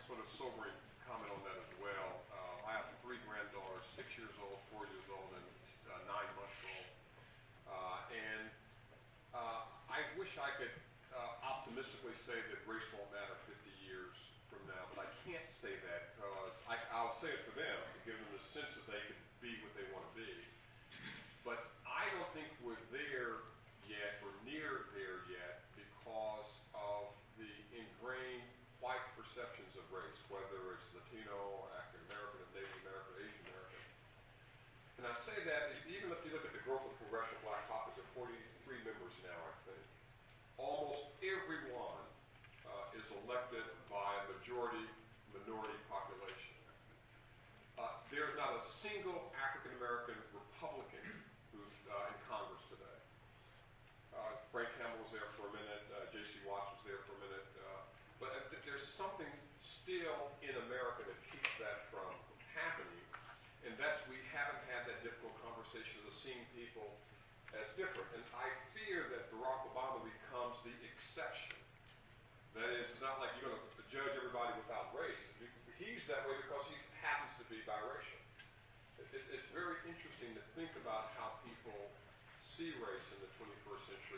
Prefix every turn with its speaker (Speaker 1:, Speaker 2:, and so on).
Speaker 1: sort of sobering comment on that as well. I have three granddaughters, 6 years old, 4 years old, and 9 months old. I wish I could optimistically say that race won't matter 50 years from now, but I can't say that because I'll say it for them to give them the sense that they can be what they want to be. But I don't think we're there yet or near there yet because of the ingrained white perceptions of race, whether it's Latino, African American, Native American, Asian American. And I say that even if you look at the growth of Congressional Black Caucus, there are 43 members now, I think. Almost everyone is elected by a majority-minority population. There's not a single African American Republican who's in Congress today. Frank Campbell was there for a minute. J.C. Watts was there for a minute. But there's something still in America that keeps that from happening, and that's we haven't had that difficult conversation of seeing people as different. And I fear that Barack Obama becomes the exception. That is, it's not like you're going to judge everybody without race. He's that way because he happens to be biracial. It's very interesting to think about how people see race in the 21st century